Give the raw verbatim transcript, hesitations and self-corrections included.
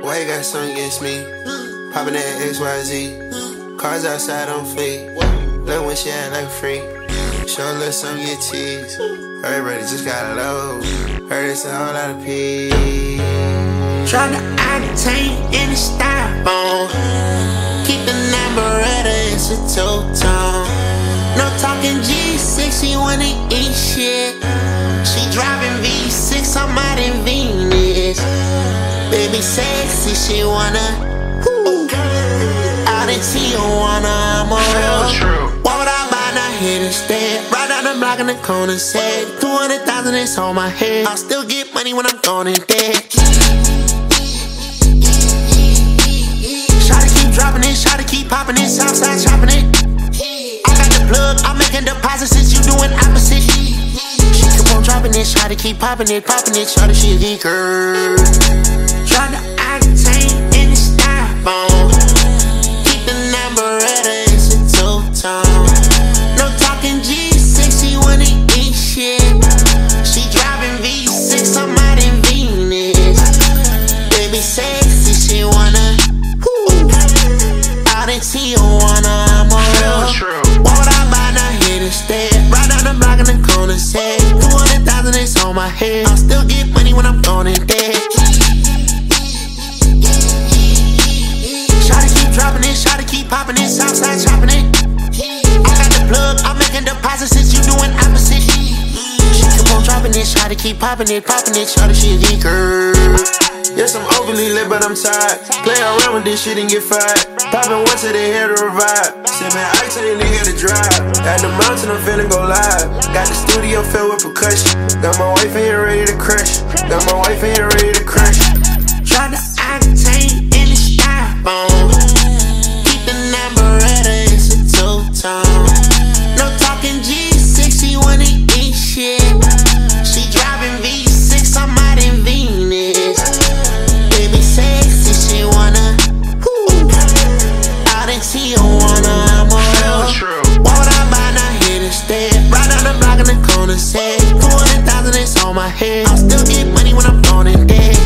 Why you got something against me? Poppin' that X Y Z. Cars outside on fleek. Love when she act like free. Show a little something, get teased. Everybody just got low. Heard it's a whole lot of peace. Tryna octane in the styrofoam. Keep the number at a, it's a two-tone. No talking G six, she wanna eat shit. She driving V six, I'm out in Venus. Baby sexy, she wanna whoo. Out in Tijuana, I'm a real. Why would I buy not hit instead? Right down the block in the corner, said two hundred thousand is on my head. I'll still get money when I'm gone and dead. Shawty keep dropping it, shawty keep popping it, Southside chopping it. I got the plug, I'm making deposits since you doing opposite. She keep on dropping it, shawty keep popping it, popping it, shawty she a geeker. Tryna octane in the styrofoam. Keep the number at a, it's a two-tone. No talking G six, she wanna eat shit. She driving V six, I'm out in Venus. Baby sexy, she wanna whoo. Out in Tijuana, I'm a real. Why would I buy not hit instead? Right down the block in the corner, said two hundred thousand is on my head. I'll still get money when I'm gone and dead. Shawty keep dropping it, shawty keep popping it, Southside chopping it. I got the plug, I'm making deposits since you doing opposite. She keep on dropping it, shawty keep popping it, popping it, shawty she a geeker. Yes, I'm overly lit, but I'm tired. Play around with this shit and get fired. Poppin' one to the head to revive. Sippin' octane, nigga to drive. Got the mountain, I'm finna go live. Got the studio filled with percussion. Got my wife in here ready to crush. Got my wife in here ready to crush. Tryna octane in the styrofoam. Keep the number at a, it's a two-tone. No talking G six, she wanna eat shit. She driving V six, I'm out in Venus. Baby sexy, she wanna whoo. Out in Tijuana, I'm a real. Why would I buy not hit instead? Right down the block in the corner, said two hundred thousand is on my head. I'll still get money when I'm gone and dead.